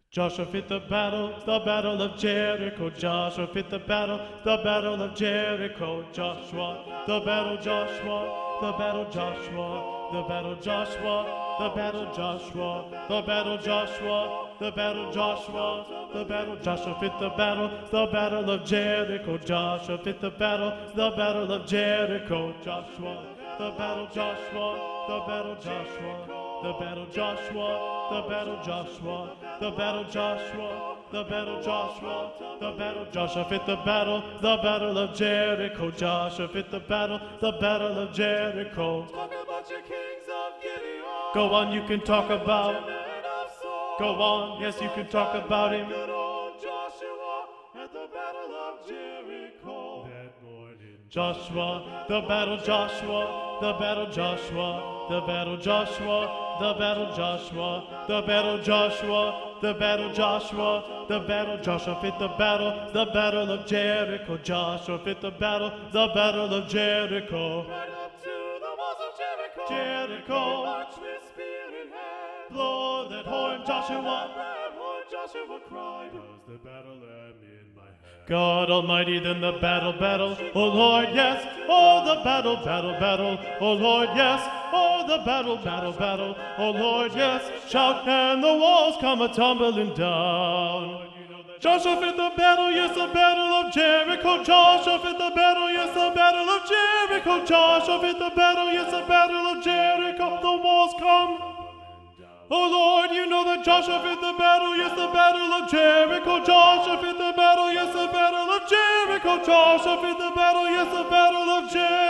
Joshua fit the battle of Jericho. Joshua fit the battle of Jericho. Joshua, the battle, Joshua, the battle, Joshua, the battle, Joshua, the battle, Joshua, the battle, Joshua, the battle, Joshua, the battle, Joshua fit the battle of Jericho. Joshua fit the battle of Jericho. Joshua, the battle, Joshua, the battle, Joshua. The battle Joshua, the battle Joshua, the battle Joshua, the battle Joshua, the battle Joshua fit the battle of Jericho. Joshua fit the battle of Jericho. Talk about your kings of Gideon. Go on, you can talk about. Men of Saul. Go on, yes, you can talk about him. Good old Joshua at the battle of Jericho. That morning, Joshua, the battle Joshua, the battle Joshua, the battle Joshua. The battle Joshua, the battle Joshua, the battle Joshua, the battle Joshua fit the battle of Jericho. Joshua fit the battle of Jericho. Right up to the walls of Jericho. Jericho. March with spear in hand. Blow that horn, Joshua. That horn, Joshua cried. Does the battle am in my hand? God Almighty, then the battle. Oh Lord, yes. Oh, the battle. Oh Lord, yes. Oh, the battle. Oh Lord, yes. Shout, and the walls come a-tumbling down. Joshua fit the battle, yes, the battle of Jericho. Joshua fit the battle, yes, the battle of Jericho. Joshua fit the battle, yes, the battle of Jericho. The walls come. Oh Lord, you know that Joshua fit the battle, yes, the battle of Jericho. Joshua fit the battle, yes, the battle of Jericho. Joshua fit the battle, yes, the battle of Jericho.